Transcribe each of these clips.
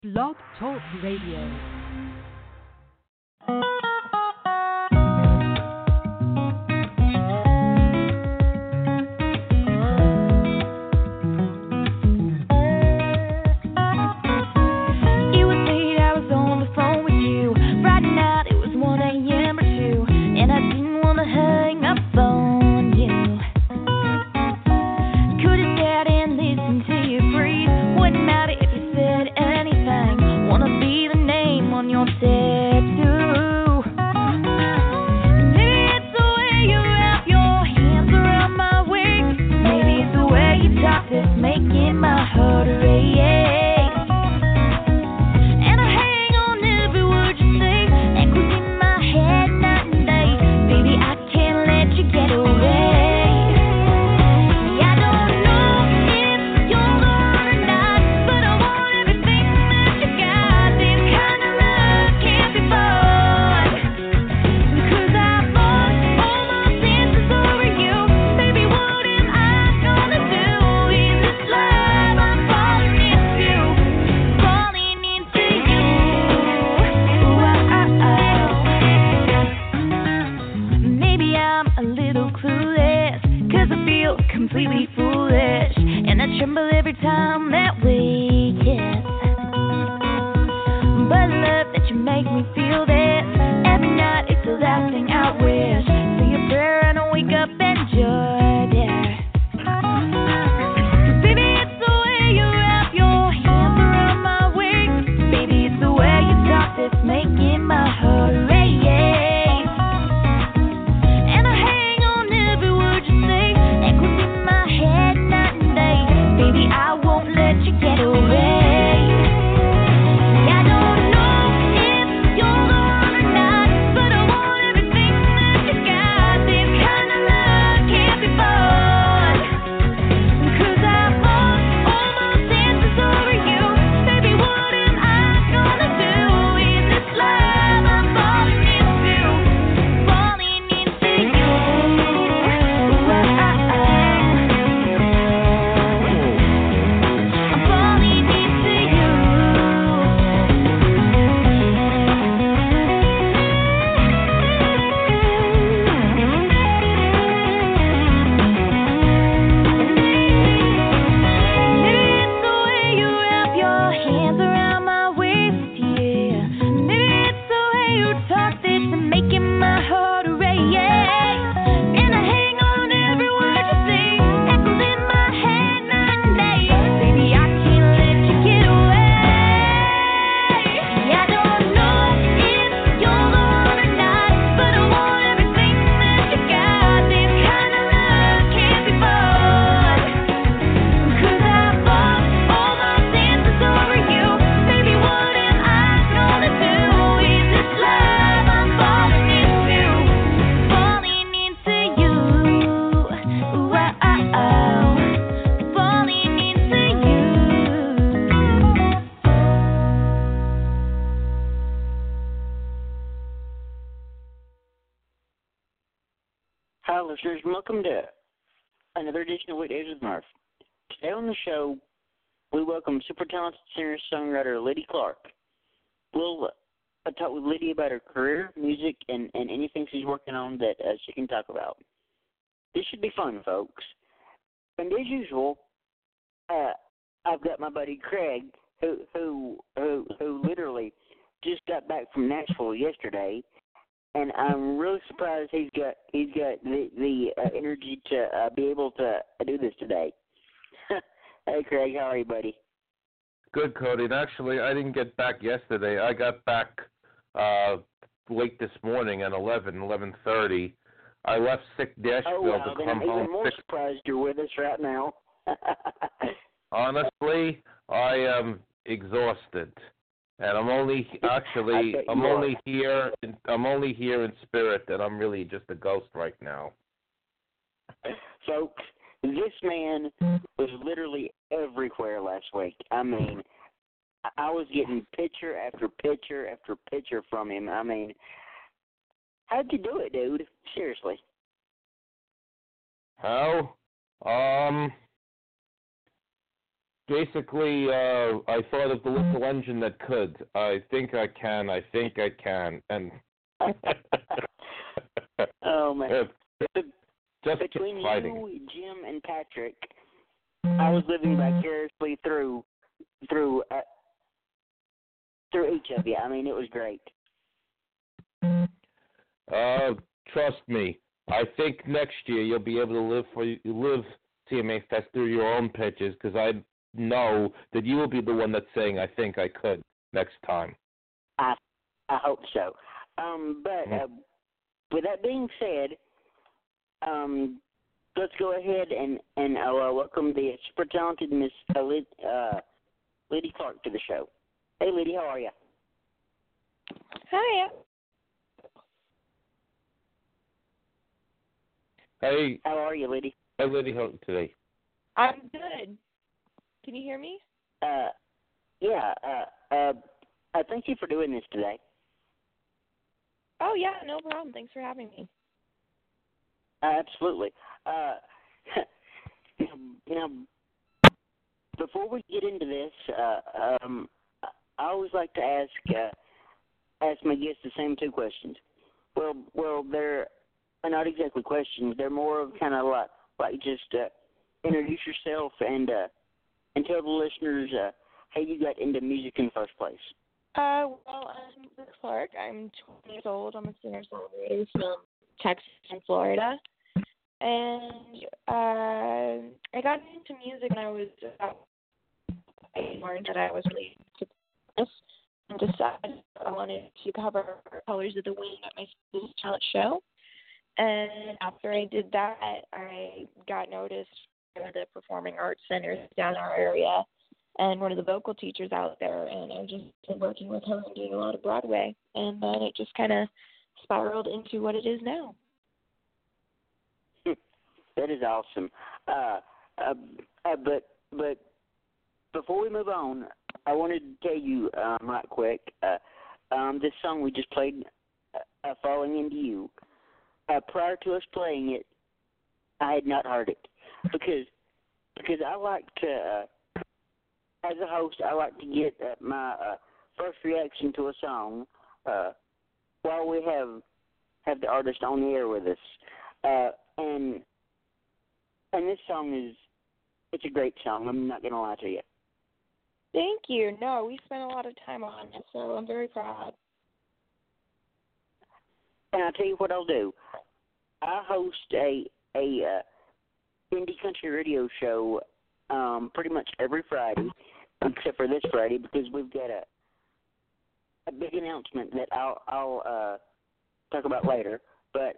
Blog Talk Radio. Hi, listeners. Welcome to another edition of Weekdays with Murph. Today on the show, we welcome super talented singer-songwriter Liddy Clark. We'll talk with Liddy about her career, music, and anything she's working on that she can talk about. This should be fun, folks. And as usual, I've got my buddy Craig, who literally just got back from Nashville yesterday. And I'm really surprised he's got the energy to be able to do this today. Hey, Craig, how are you, buddy? Good, Cody. And actually, I didn't get back yesterday. I got back late this morning at 11:30. I left sick Nashville to come home. I'm even more surprised you're with us right now. Honestly, I am exhausted. And I'm only here in spirit, and I'm really just a ghost right now. Folks, this man was literally everywhere last week. I mean, I was getting picture after picture after picture from him. I mean, how'd you do it, dude? Seriously. How? Basically, I thought of the little engine that could. I think I can. I think I can. And oh man! Just between fighting. you, Jim, and Patrick, I was living vicariously through each of you. I mean, it was great. Trust me. I think next year you'll be able to live CMA Fest through your own pitches, because I know that you will be the one that's saying, I think I could next time. I hope so. But with that being said, let's go ahead and welcome the super talented Miss Liddy Clark to the show. Hey, Liddy, how are you? Hi. Hey. How are you, Liddy? Hey, Liddy, how today? I'm good. Can you hear me? Yeah. Thank you for doing this today. Oh, yeah, no problem. Thanks for having me. Absolutely. Before we get into this, I always like to ask my guests the same two questions. Well, they're not exactly questions. They're more of kind of like just introduce yourself and tell the listeners how you got into music in the first place. Well, I'm Liz Clark. I'm 20 years old. I'm a singer-songwriter from Texas and Florida. And I got into music when I was I learned that I was really into this and decided I wanted to cover Colors of the Wind at my school's talent show. And after I did that, I got noticed by the performing arts centers down our area and one of the vocal teachers out there, and I've just been working with her and doing a lot of Broadway, and then it just kind of spiraled into what it is now. That is awesome. But before we move on, I wanted to tell you right quick, this song we just played, Falling Into You, prior to us playing it, I had not heard it because I like to, as a host, I like to get my first reaction to a song while we have the artist on the air with us, and this song it's a great song. I'm not gonna lie to you. Thank you. No, we spent a lot of time on it, so I'm very proud. And I'll tell you what I'll do. I host a indie country radio show pretty much every Friday, except for this Friday, because we've got a big announcement that I'll talk about later. But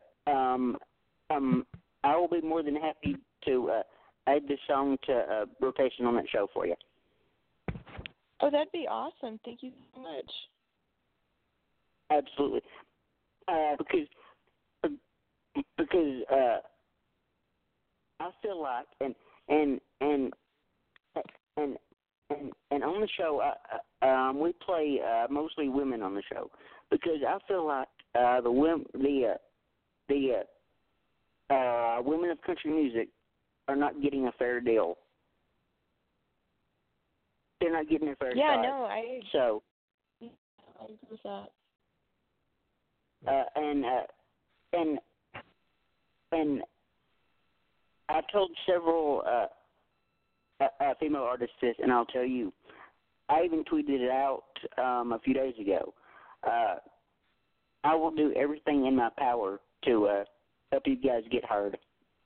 I will be more than happy to add this song to rotation on that show for you. Oh, that'd be awesome. Thank you so much. Absolutely. Because I feel like and on the show we play mostly women on the show, because I feel like the women of country music are not getting a fair deal. They're not getting a fair shot. No, I agree with that. And I told several female artists this, and I'll tell you, I even tweeted it out a few days ago. I will do everything in my power to help you guys get heard.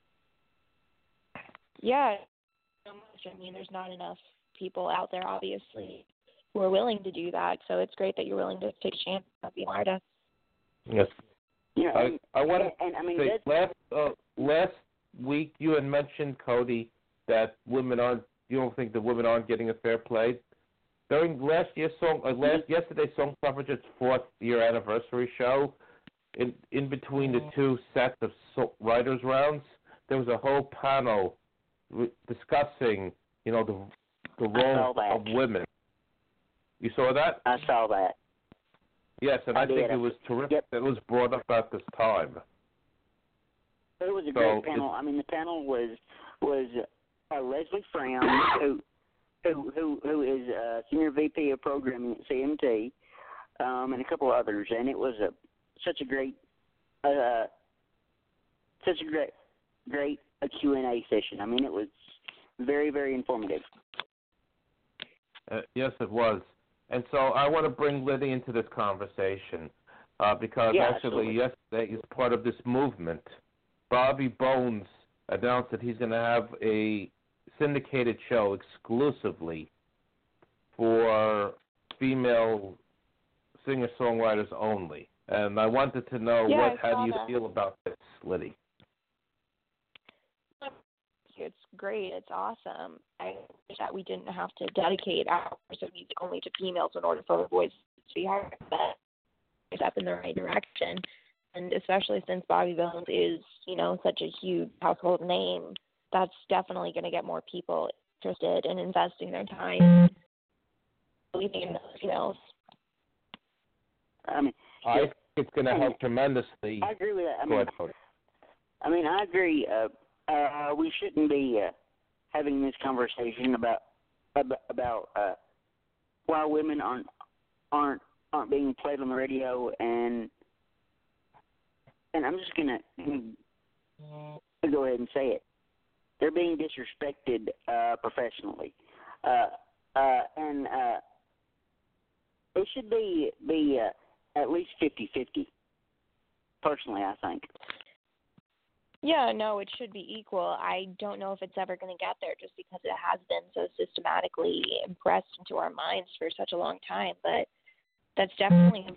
Yeah, so much. I mean, there's not enough people out there, obviously, who are willing to do that. So it's great that you're willing to take a chance on being an artist. Yes. You know, I want to say, last week you had mentioned, Cody, that you don't think the women aren't getting a fair play. During yesterday's Song Suffragettes' 4th year anniversary show, in between the two sets of writers' rounds, there was a whole panel discussing, the role of women. You saw that? I saw that. Yes, and I think it was terrific that it was brought up at this time. It was a great panel. I mean, the panel was Leslie Frown, who is Senior VP of Programming at CMT, and a couple others, and it was such a great Q&A session. I mean, it was very, very informative. Yes, it was. And so I want to bring Liddy into this conversation because actually yesterday, as part of this movement, Bobby Bones announced that he's going to have a syndicated show exclusively for female singer-songwriters only. And I wanted to know how do you feel about this, Liddy? It's great. It's awesome. I wish that we didn't have to dedicate hours of music only to females in order for our voices to be heard. But it's up in the right direction. And especially since Bobby Bones is, such a huge household name, that's definitely going to get more people interested in investing their time believing in those females. I mean, I think it's going to help tremendously. I agree with that. I mean, I agree. We shouldn't be having this conversation about why women aren't being played on the radio, and I'm just gonna go ahead and say it. They're being disrespected professionally, and it should be at least 50-50. Personally, I think. Yeah, no, it should be equal. I don't know if it's ever going to get there just because it has been so systematically impressed into our minds for such a long time, but that's definitely...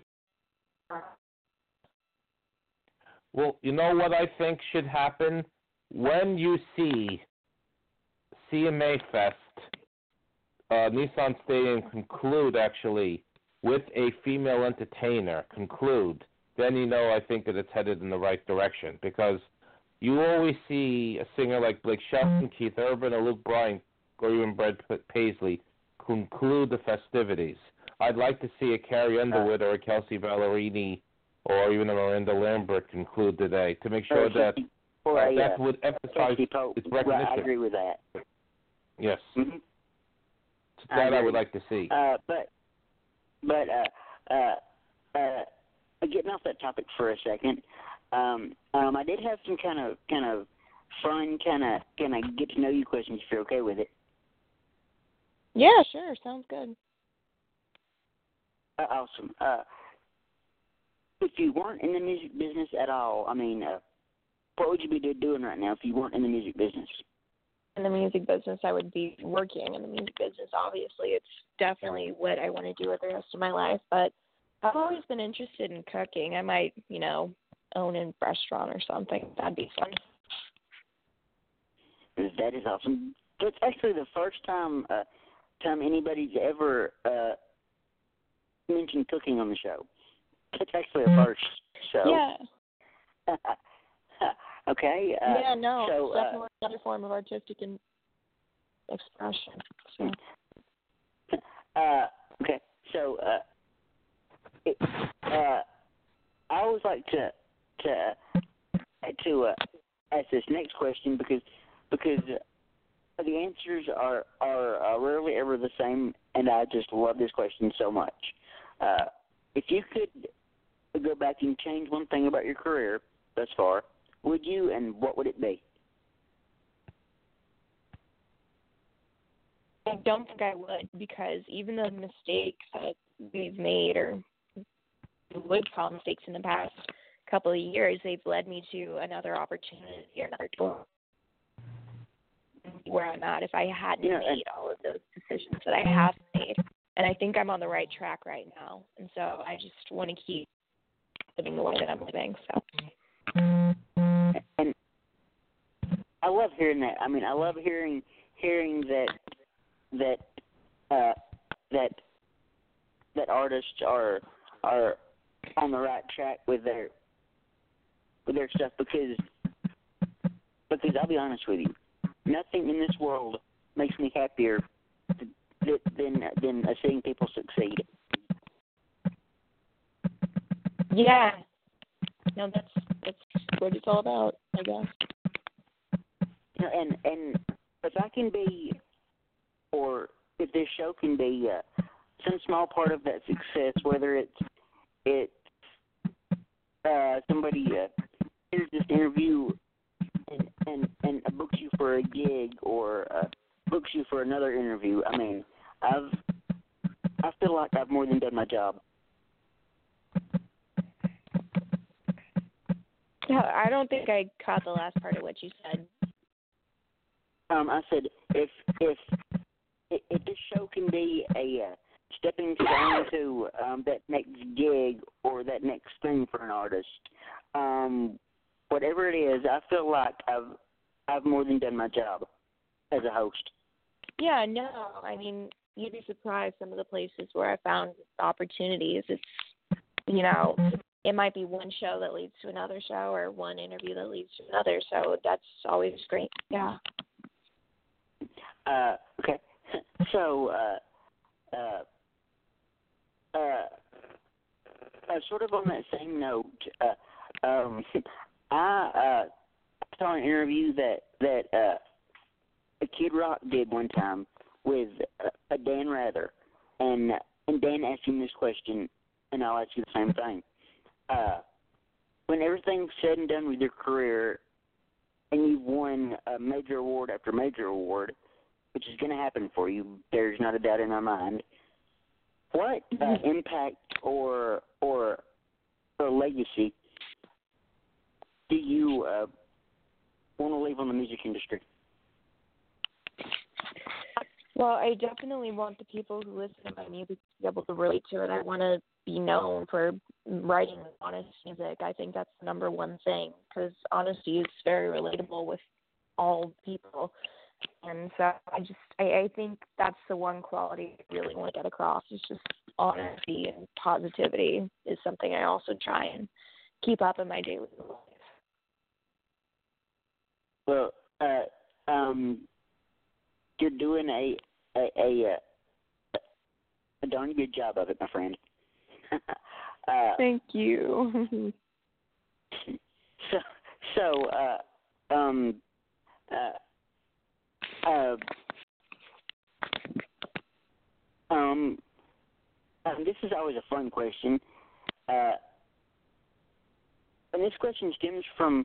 Well, you know what I think should happen? When you see CMA Fest, Nissan Stadium conclude, actually, with a female entertainer, then I think that it's headed in the right direction, because you always see a singer like Blake Shelton, Keith Urban, or Luke Bryan, or even Brett Paisley conclude the festivities. I'd like to see a Carrie Underwood or a Kelsey Ballerini or even a Miranda Lambert conclude today to make sure that that would emphasize its recognition. Well, I agree with that. Yes. Mm-hmm. That I would like to see. But getting off that topic for a second, I did have some kind of fun, kind of get to know you questions if you're okay with it. Yeah, sure, sounds good. Awesome. If you weren't in the music business at all, what would you be doing right now if you weren't in the music business? In the music business, I would be working in the music business. Obviously, it's definitely what I want to do with the rest of my life. But I've always been interested in cooking. I might, own a restaurant or something. That'd be fun. That is awesome. That's actually the first time anybody's ever mentioned cooking on the show. That's actually a first. So. Yeah. Okay. Yeah, no, so, it's definitely another form of artistic expression. So. Okay. So, I always like to ask this next question because the answers are rarely ever the same, and I just love this question so much. If you could go back and change one thing about your career thus far, would you, and what would it be? I don't think I would, because even the mistakes that we've made, or would call mistakes in the past couple of years, they've led me to another opportunity or another door where I'm at if I hadn't made all of those decisions that I have made. And I think I'm on the right track right now. And so I just want to keep living the way that I'm living. So. And I love hearing that. I love hearing that artists are on the right track with their stuff, because I'll be honest with you, nothing in this world makes me happier than seeing people succeed. Yeah. No, that's what it's all about, I guess. And if I can be, or this show can be some small part of that success, whether it's somebody hears this interview and books you for a gig or books you for another interview. I mean, I feel like I've more than done my job. I don't think I caught the last part of what you said. I said if this show can be a stepping stone to that next gig or that next thing for an artist, whatever it is, I feel like I've more than done my job as a host. Yeah, no, I mean, you'd be surprised some of the places where I found opportunities. It's, it might be one show that leads to another show or one interview that leads to another, so that's always great. Yeah. Okay. So, sort of on that same note, I saw an interview that Kid Rock did one time with Dan Rather, and Dan asked him this question, and I'll ask you the same thing. When everything's said and done with your career, and you've won a major award after major award, which is going to happen for you, there's not a doubt in my mind, what impact or legacy do you want to leave on the music industry? Well, I definitely want the people who listen to my music to be able to relate to it. I want to be known for writing honest music. I think that's the number one thing, because honesty is very relatable with all people. And so I think that's the one quality I really want to get across. It's just honesty and positivity is something I also try and keep up in my daily life. Well, you're doing a darn good job of it, my friend. Thank you. This is always a fun question, and this question stems from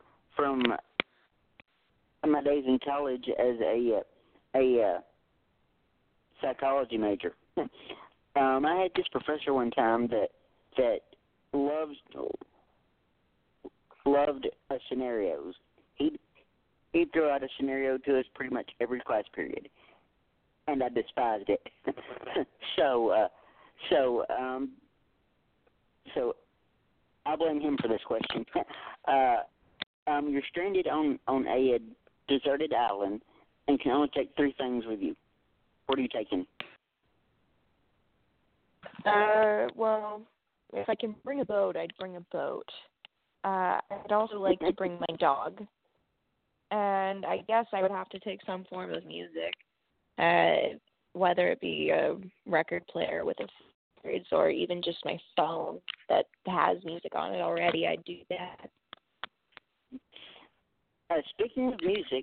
my days in college as a psychology major. I had this professor one time that loved scenarios. He'd throw out a scenario to us pretty much every class period, and I despised it. So I blame him for this question. You're stranded on a deserted island and can only take 3 things with you. What are you taking? Well, if I can bring a boat, I'd bring a boat. I'd also like to bring my dog. And I guess I would have to take some form of music, whether it be a record player with a series or even just my phone that has music on it already. I'd do that. Speaking of music,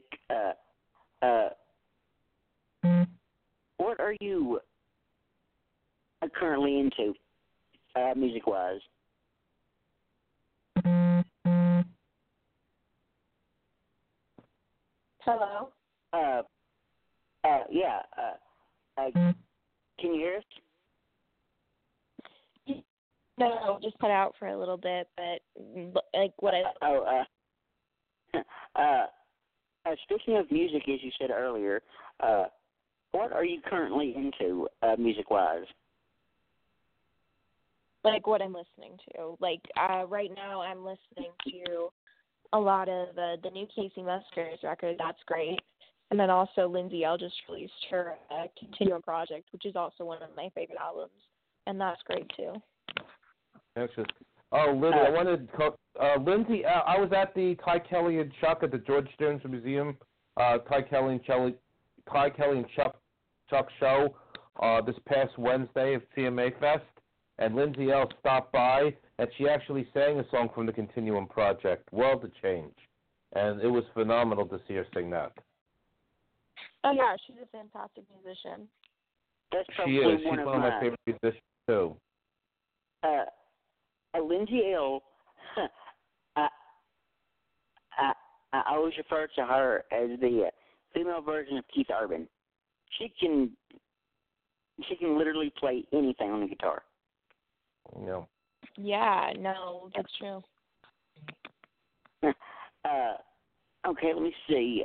what are you currently into, music-wise? Hello? Yeah. Can you hear us? No, just cut out for a little bit, but like what speaking of music, as you said earlier, what are you currently into, music-wise? Like what I'm listening to. Like right now I'm listening to a lot of the new Casey Musgraves record. That's great. And then also Lindsay Ell just released her Continuum project, which is also one of my favorite albums. And that's great too. Excellent. Oh, Lindsay, I wanted to Lindsay, I was at the Ty Kelly and Chuck at the George Stearns Museum, Ty Kelly and Chuck show this past Wednesday at CMA Fest, and Lindsay Ell stopped by, and she actually sang a song from the Continuum project, World to Change, and it was phenomenal to see her sing that. Oh, yeah, she's a fantastic musician. That's She probably is. one She's of one of my favorite musicians too. Lindsay Ell. I, I always refer to her as the female version of Keith Urban. She can literally play anything on the guitar. No. Yeah, no, that's true. Okay, let me see.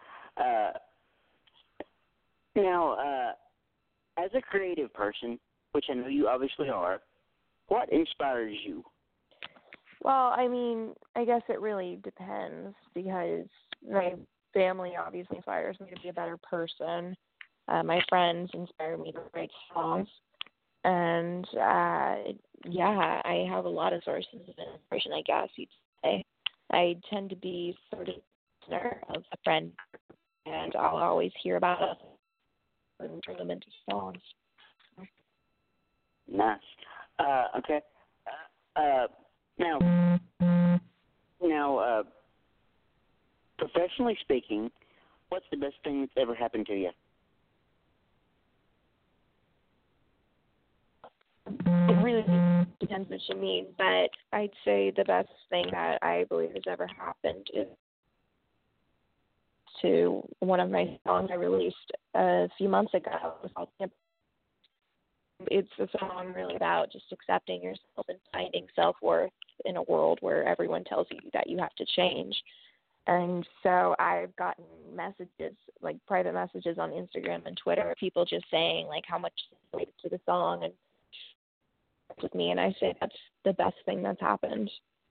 Now, as a creative person, which I know you obviously are, what inspires you? Well, I mean, I guess it really depends because my family obviously inspires me to be a better person. My friends inspire me to write songs. And, yeah, I have a lot of sources of inspiration, I guess you'd say. I tend to be sort of a listener of a friend, and I'll always hear about it and turn them into songs. Nice. Okay. Now, professionally speaking, what's the best thing that's ever happened to you? It really depends what you mean, but I'd say the best thing that I believe has ever happened is to one of my songs I released a few months ago. It's a song really about just accepting yourself and finding self-worth in a world where everyone tells you that you have to change. And so I've gotten messages, like private messages on Instagram and Twitter, people just saying like how much they related to the song and with me, and I say that's the best thing that's happened.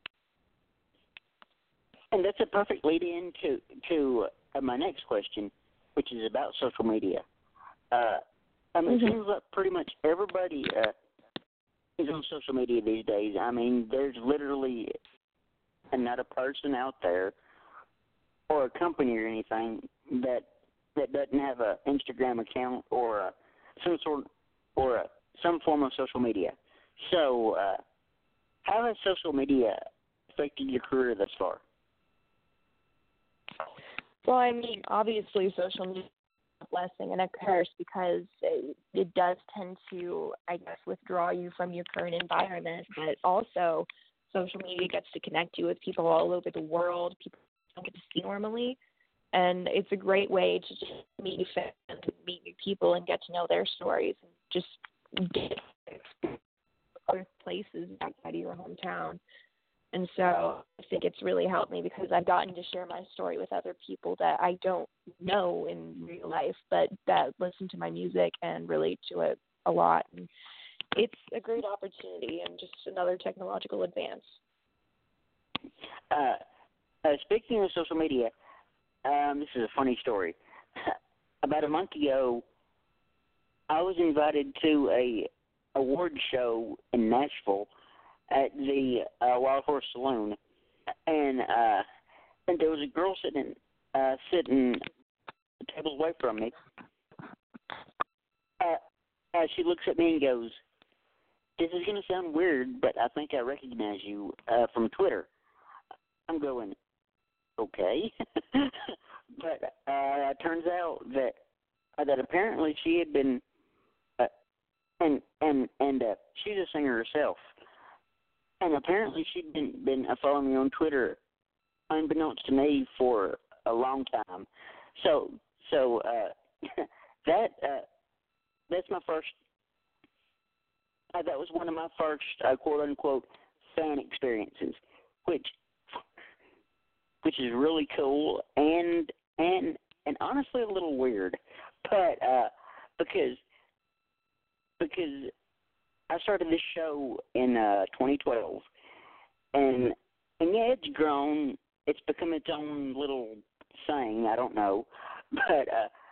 And that's a perfect lead in to my next question, which is about social media. It seems like pretty much everybody is on social media these days. I mean, there's literally not a person out there or a company or anything that doesn't have an Instagram account or some form of social media. So, how has social media affected your career thus far? Well, I mean, obviously social media is a blessing and a curse because it does tend to, I guess, withdraw you from your current environment, but also social media gets to connect you with people all over the world, people you don't get to see normally, and it's a great way to just meet new fans and meet new people and get to know their stories and just get other places outside of your hometown. And so I think it's really helped me because I've gotten to share my story with other people that I don't know in real life, but that listen to my music and relate to it a lot. And it's a great opportunity and just another technological advance. Speaking of social media, this is a funny story. About a month ago, I was invited to a award show in Nashville at the Wild Horse Saloon, and there was a girl sitting a table away from me. She looks at me and goes, "This is going to sound weird, but I think I recognize you from Twitter." I'm going, okay, but it turns out that apparently she had been. And she's a singer herself. And apparently she'd been following me on Twitter, unbeknownst to me, for a long time. So that's my first. That was one of my first quote unquote fan experiences, which is really cool and honestly a little weird, but because I started this show in 2012, and yeah, it's grown. It's become its own little thing. I don't know, but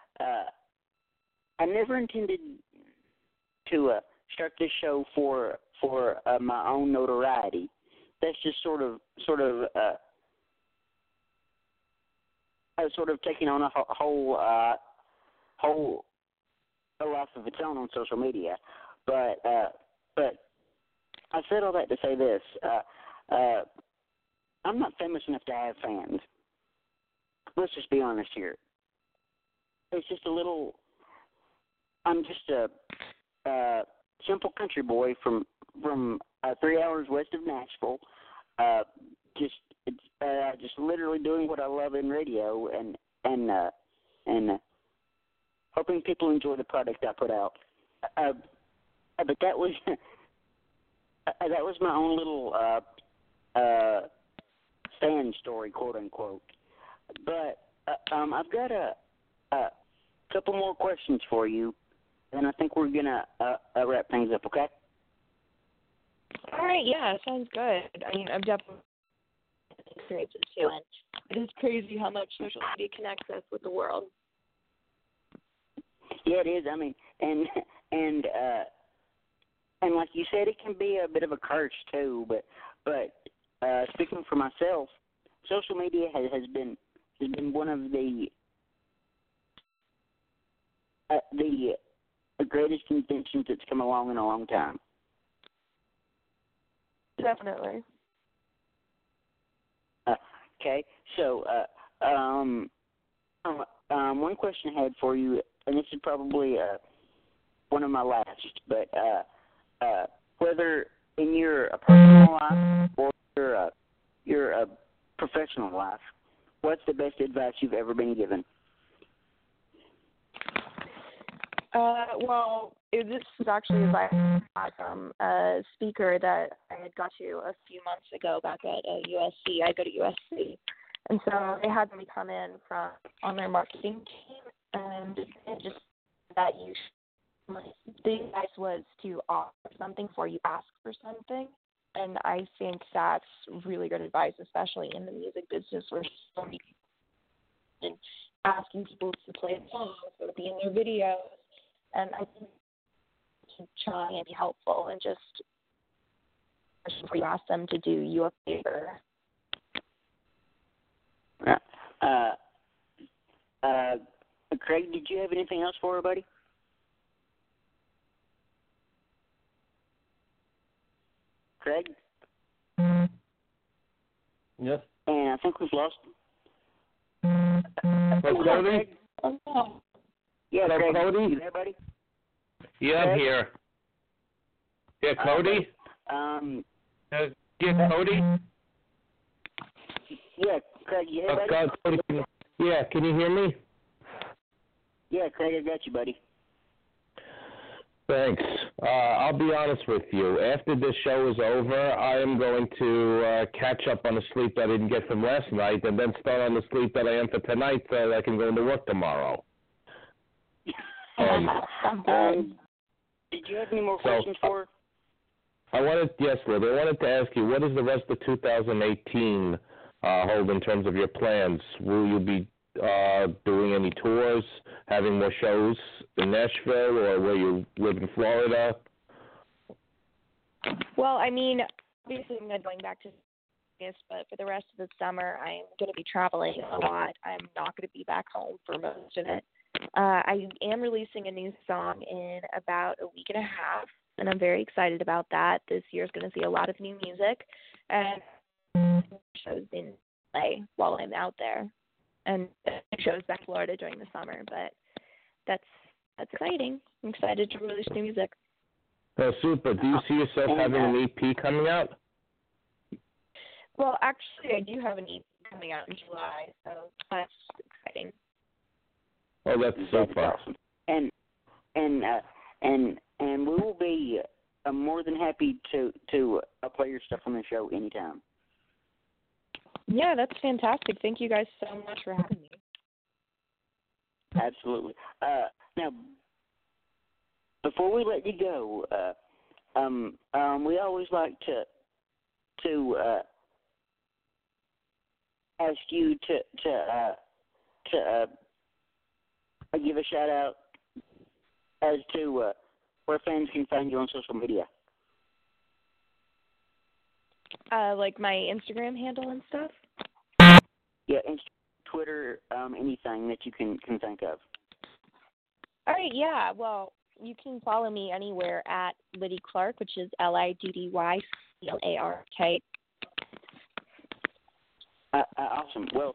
I never intended to start this show for my own notoriety. That's just sort of taking on a whole a life of its own on social media. But I said all that to say this. I'm not famous enough to have fans. Let's just be honest here. It's just a little. I'm just a simple country boy from 3 hours west of Nashville. Just literally doing what I love in radio and hoping people enjoy the product I put out. But that was my own little fan story, quote unquote. But I've got a couple more questions for you, and I think we're gonna wrap things up. Okay? All right. Yeah, sounds good. I mean, I've definitely experienced it too, and it is crazy how much social media connects us with the world. Yeah, it is. I mean, and like you said, it can be a bit of a curse too. But speaking for myself, social media has been one of the greatest inventions that's come along in a long time. Definitely. Okay, so one question I had for you, and this is probably one of my last, but whether in your personal life or your professional life, what's the best advice you've ever been given? Well, this is actually advice from a speaker that I had got to a few months ago back at USC. I go to USC. And so they had me come in on their marketing team, and just that the advice was to offer something before you ask for something. And I think that's really good advice, especially in the music business where so many people are asking people to play songs or to be in their videos. And I think to try and be helpful and just before you ask them to do you a favor. Craig, did you have anything else for her, buddy? Craig? Yes. And I think we've lost. Cody? Yeah, Craig, Cody? you there, buddy? Yeah, I'm here. Yeah, Cody? Yeah, Cody? Yeah, Craig, you here, buddy? Cody, yeah, can you hear me? Yeah, Craig, I got you, buddy. Thanks. I'll be honest with you. After this show is over, I am going to catch up on the sleep that I didn't get from last night and then start on the sleep that I am for tonight so that I can go into work tomorrow. Did you have any more questions for her? Yes, Lord. I wanted to ask you, what does the rest of 2018 hold in terms of your plans? Will you be doing any tours, having more shows in Nashville, or will you live in Florida? Well, I mean, obviously I'm going back to Vegas, but for the rest of the summer, I'm going to be traveling a lot. I'm not going to be back home for most of it. I am releasing a new song in about a week and a half, and I'm very excited about that. This year's going to see a lot of new music and shows in LA while I'm out there, and shows back in Florida during the summer. But that's exciting. I'm excited to release new music. Oh, super. Do you see yourself having an EP coming out? Well, actually, I do have an EP coming out in July, so that's exciting. Oh, that's so far. Awesome. And we will be more than happy to play your stuff on the show anytime. Yeah, that's fantastic. Thank you guys so much for having me. Absolutely. Now, before we let you go, we always like to ask you to give a shout out as to where fans can find you on social media. Like my Instagram handle and stuff? Yeah, Twitter, anything that you can think of. All right, yeah. Well, you can follow me anywhere at Liddy Clark, which is LIDDYCLARK. Awesome. Well,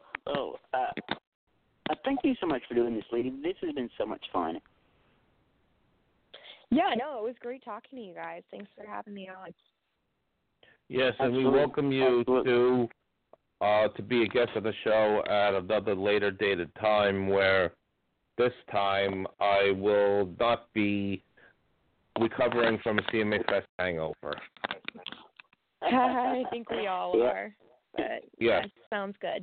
thank you so much for doing this, Liddy. This has been so much fun. Yeah, no, it was great talking to you guys. Thanks for having me on. Yes, and we welcome you to be a guest of the show at another later dated time where this time I will not be recovering from a CMA Fest hangover. I think we all are. But yeah, sounds good.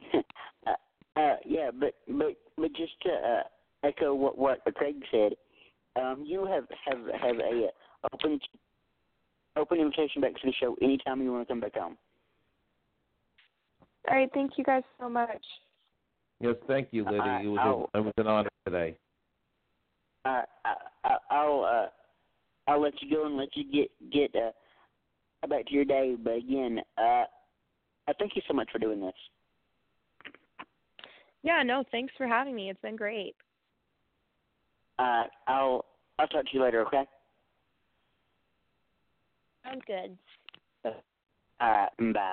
Yeah, but just to echo what Craig said, you have a open invitation back to the show anytime you want to come back on. All right, thank you guys so much. Yes, thank you, Liddy. It was an honor today. I'll let you go and let you get back to your day. But again, I thank you so much for doing this. Yeah, no, thanks for having me. It's been great. I'll talk to you later. Okay. Sounds good. All right. Bye.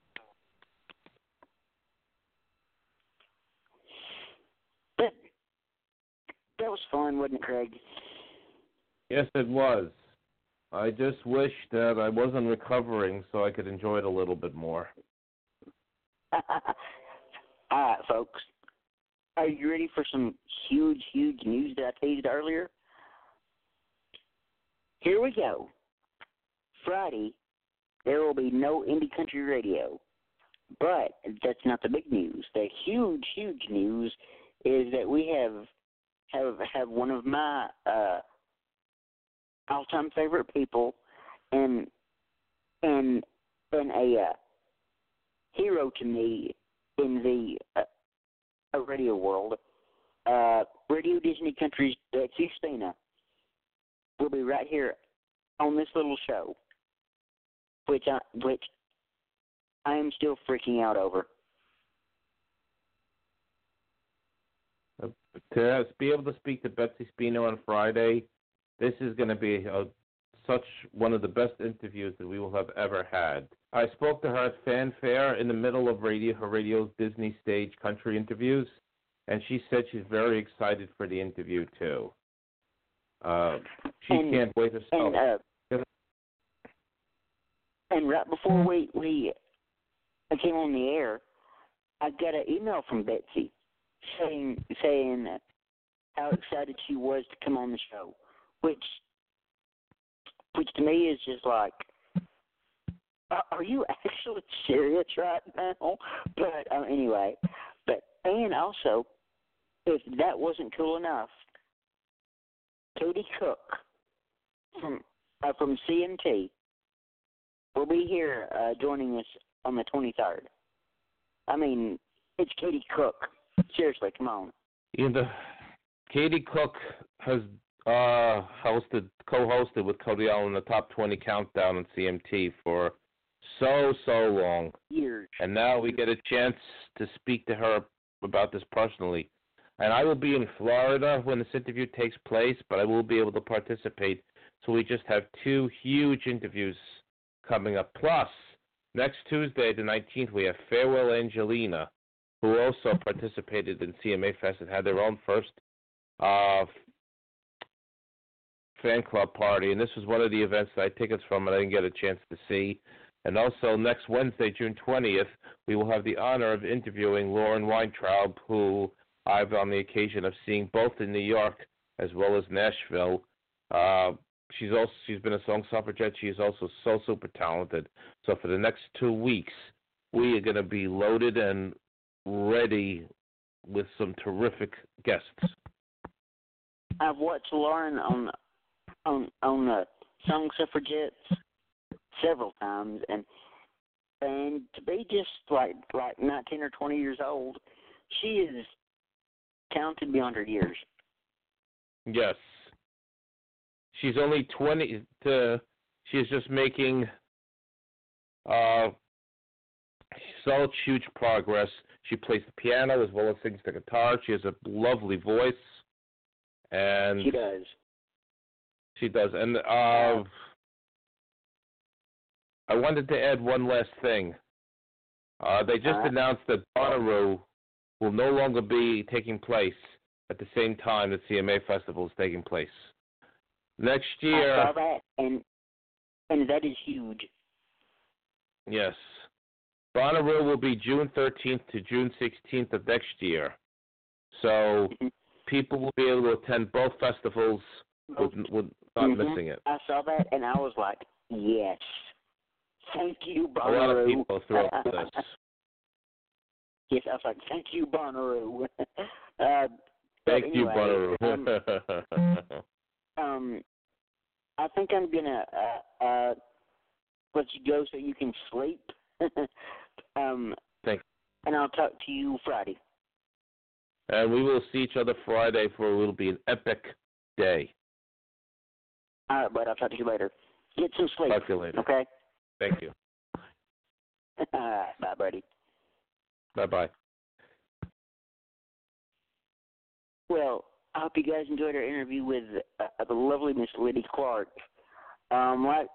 That was fun, wasn't it, Craig? Yes, it was. I just wish that I wasn't recovering so I could enjoy it a little bit more. All right, folks. Are you ready for some huge news that I teased earlier? Here we go. Friday, there will be no indie country radio. But that's not the big news. The huge news is that we have one of my all-time favorite people and a hero to me in the radio world. Radio Disney Country's Betsy Spina will be right here on this little show, which I am still freaking out over. To be able to speak to Betsy Spina on Friday, this is going to be such one of the best interviews that we will have ever had. I spoke to her at Fanfare in the middle of her radio's Disney stage country interviews, and she said she's very excited for the interview too. She can't wait herself. And right before we came on the air, I got an email from Betsy saying how excited she was to come on the show, which to me is just like, are you actually serious right now? But anyway, and also, if that wasn't cool enough, Katie Cook from CMT will be here joining us on the 23rd. I mean, it's Katie Cook. Seriously, come on. Katie Cook has co-hosted with Cody Allen the Top 20 Countdown on CMT for so long. Years. And now we get a chance to speak to her about this personally. And I will be in Florida when this interview takes place, but I will be able to participate. So we just have two huge interviews coming up. Plus, next Tuesday, the 19th, we have Farewell Angelina, who also participated in CMA Fest and had their own first fan club party. And this was one of the events that I had tickets from and I didn't get a chance to see. And also next Wednesday, June 20th, we will have the honor of interviewing Lauren Weintraub, who I've on the occasion of seeing both in New York as well as Nashville. She's been a song suffragette. She is also so super talented. So for the next 2 weeks, we are going to be loaded and ready with some terrific guests. I've watched Lauren on Song Suffragettes several times, and to be just like 19 or 20 years old, she is talented beyond her years. Yes. She's only 20. She is just making such huge progress. She plays the piano as well as sings the guitar. She has a lovely voice. And she does. She does. And I wanted to add one last thing. They just announced that Bonnaroo will no longer be taking place at the same time that CMA Festival is taking place. Next year. I saw that, and that is huge. Yes. Bonnaroo will be June 13th to June 16th of next year. So people will be able to attend both festivals with not missing it. I saw that, and I was like, yes. Thank you, Bonnaroo. A lot of people throw up this. Yes, I was like, thank you, Bonnaroo. Thank you, Bonnaroo. I think I'm going to let you go so you can sleep. Thanks. And I'll talk to you Friday. And we will see each other Friday for it will be an epic day. All right, bud. I'll talk to you later. Get some sleep. Talk to you later. Okay? Thank you. Bye, buddy. Bye-bye. Well, I hope you guys enjoyed our interview with the lovely Miss Liddy Clark. Like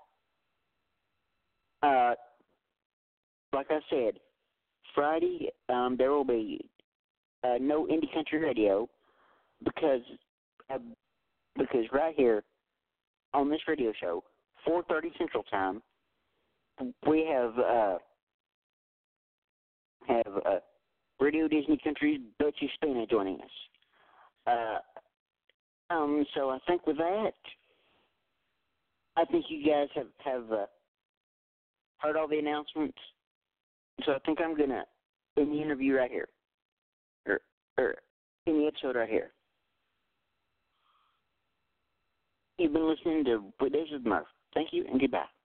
I said, Friday there will be no Indie Country Radio because right here on this radio show, 4:30 Central Time, we have Radio Disney Country's Betsy Spina joining us. So I think with that, I think you guys have heard all the announcements. So I think I'm gonna end the interview right here, or in the episode right here. You've been listening to Weekdays with Murph. Thank you and goodbye.